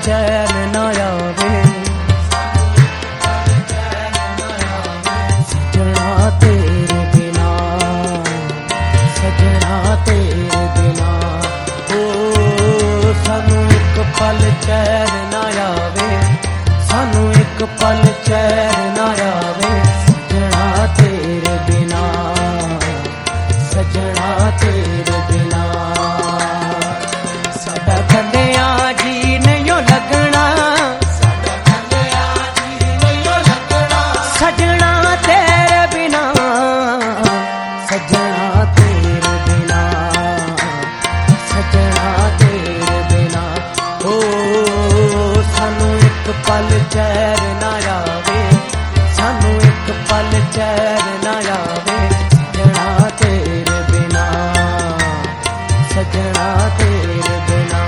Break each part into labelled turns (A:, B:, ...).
A: चैन न आवे, सजना तेरे बिना, सजना तेरे बिना। ओ सानू एक पल चैन न आवे, सानू एक पल चैन न आवे, सजना तेरे बिना, सजना तेरे बिना। साडा कंडिया जी नहीं लगना, साडा कंडिया जी नहीं लगना, सजना तेरे बिना, सजना तेरे बिना, सजना तेरे बिना। ओ सानू एक पल चैन न आवे, सानू एक पल चैन न आवे, सजना तेरे बिना, सजना तेरे बिना।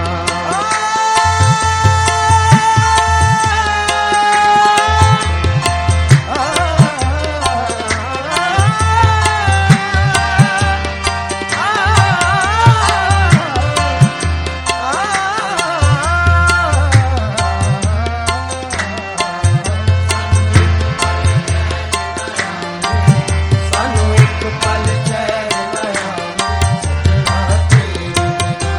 A: सानू एक पल चैन न आवे, सजना तेरे बिना।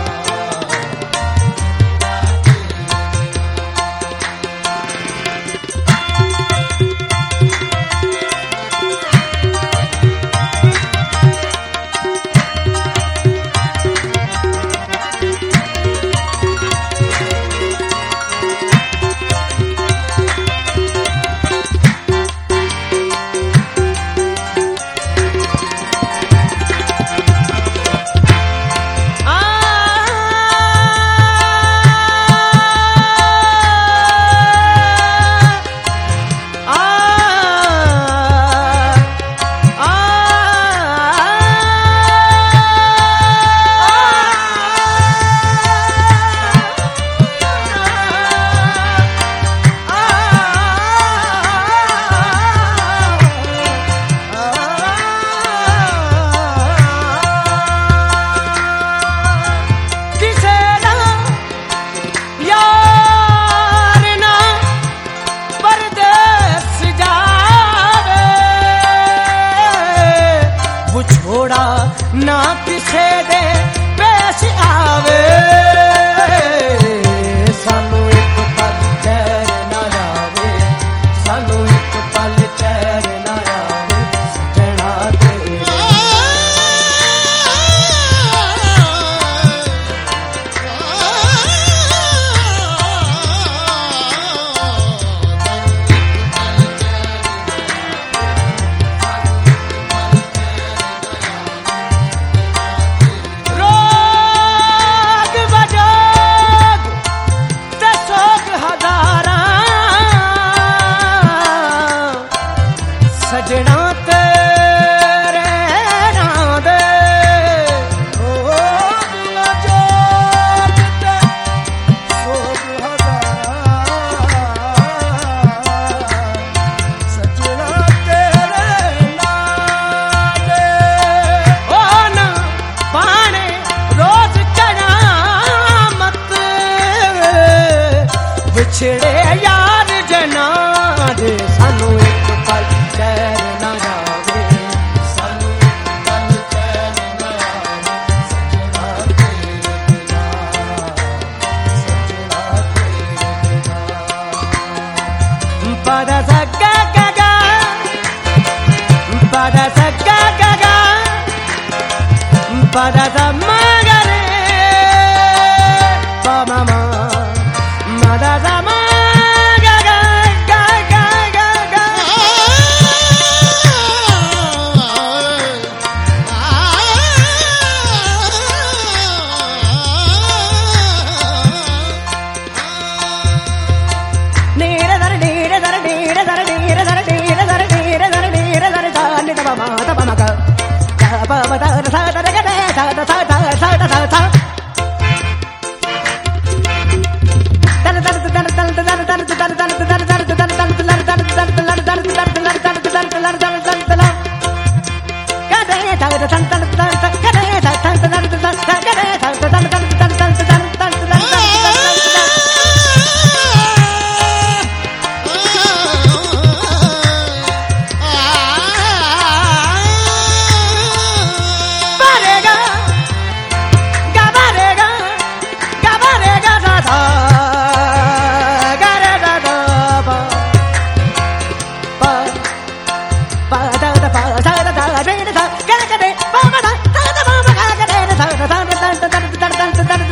A: किसे ना यार ना परदेस जावे, वो छोड़ा ना किसे दे पेश आवे। सानू एक पल चैन न आवे, सानू एक पल चैन न आवे, सजना तेरे रोग बजोग ते सोग हजारां, सजना तेरे नां दे। रोग बजोग ते सोग हजारां, सजना तेरे नां दे। ओ ना पाने रोज कयामत, विछड़े यार जना दे। सानू एक पल चैन न आवे, सानू एक पल चैन न आवे, सजना तेरे बिना, सजना तेरे बिना। पदा सा गा गा गा, पदा सा गा गा गा, पदा सा मा गा रे, पा मा मा, मा दा सा मा गा गा गा गा गा गा। नीरे दर नीरे दर नीरे दर नीरे दर नीरे दर नीरे दर नीरे दर दा नि दा मा दा मा गा गा ba da da da da da da da da da da da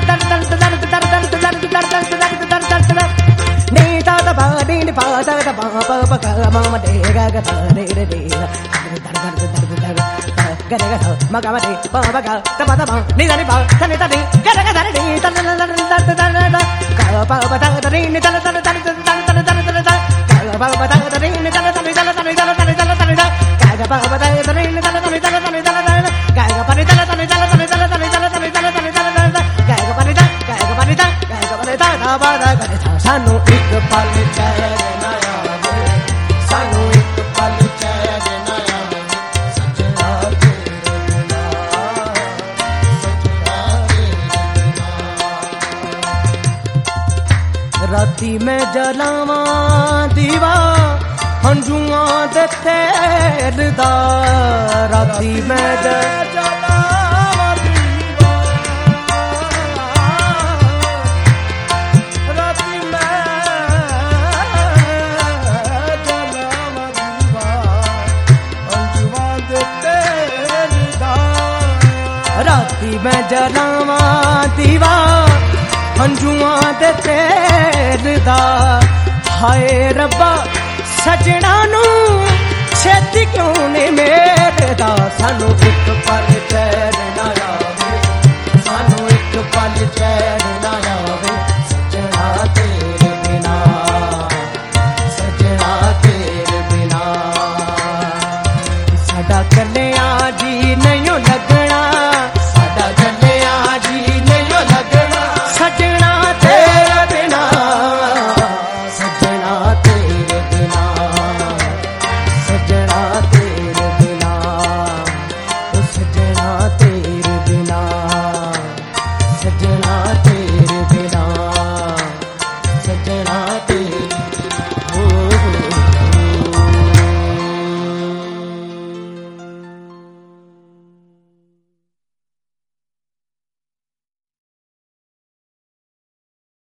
A: सानू एक पल चैन ना आवे, सानू एक पल चैन ना आवे, सजना तेरे बिना, सजना तेरे बिना। राती मैं जलावां दीवा हंझुआं दे तेल दा, राती मैं जलावां दीवा, राती मैं जलावां दीवा हंझुआं दे तेल दा, राती मैं जलावां दीवा हंझुआं दे तेल दा। हाय रब्बा सजना नू छेती क्यों नहीं मेरदा, सानू एक पल चैन ना आवे, सानू एक पल चैन ना